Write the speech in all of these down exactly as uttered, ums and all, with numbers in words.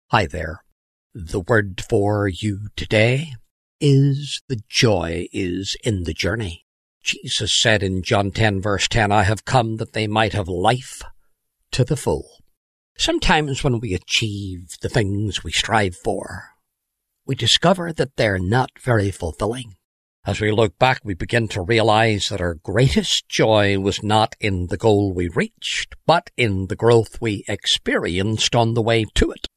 Hi there. The word for you today is the joy is in the journey. Jesus said in John ten, verse ten, I have come that they might have life to the full. Sometimes when we achieve the things we strive for, we discover that they're not very fulfilling. As we look back, we begin to realize that our greatest joy was not in the goal we reached, but in the growth we experienced on the way to it.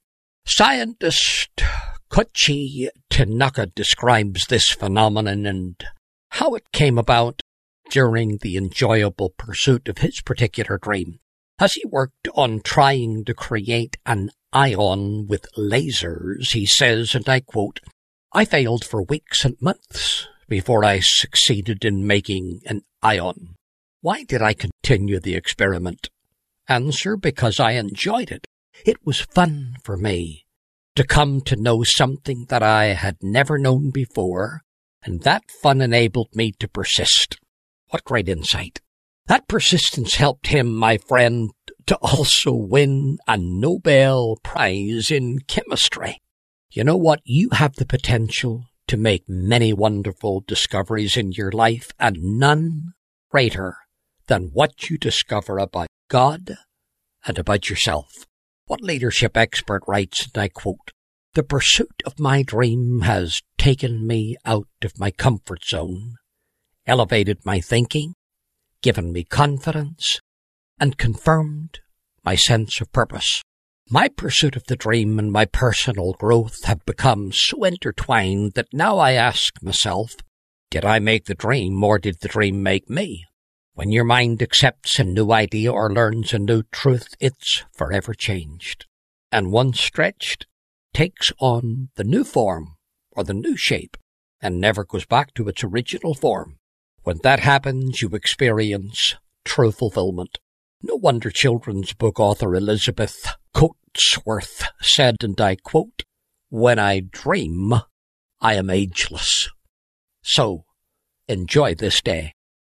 Scientist Koichi Tanaka describes this phenomenon and how it came about during the enjoyable pursuit of his particular dream. As he worked on trying to create an ion with lasers, he says, and I quote, I failed for weeks and months before I succeeded in making an ion. Why did I continue the experiment? Answer, because I enjoyed it. It was fun for me to come to know something that I had never known before, and that fun enabled me to persist. What great insight. That persistence helped him, my friend, to also win a Nobel Prize in chemistry. You know what? You have the potential to make many wonderful discoveries in your life, and none greater than what you discover about God and about yourself. What leadership expert writes, and I quote, the pursuit of my dream has taken me out of my comfort zone, elevated my thinking, given me confidence, and confirmed my sense of purpose. My pursuit of the dream and my personal growth have become so intertwined that now I ask myself, did I make the dream or did the dream make me? When your mind accepts a new idea or learns a new truth, it's forever changed. And once stretched, takes on the new form or the new shape and never goes back to its original form. When that happens, you experience true fulfillment. No wonder children's book author Elizabeth Coatsworth said, and I quote, when I dream, I am ageless. So, enjoy this day.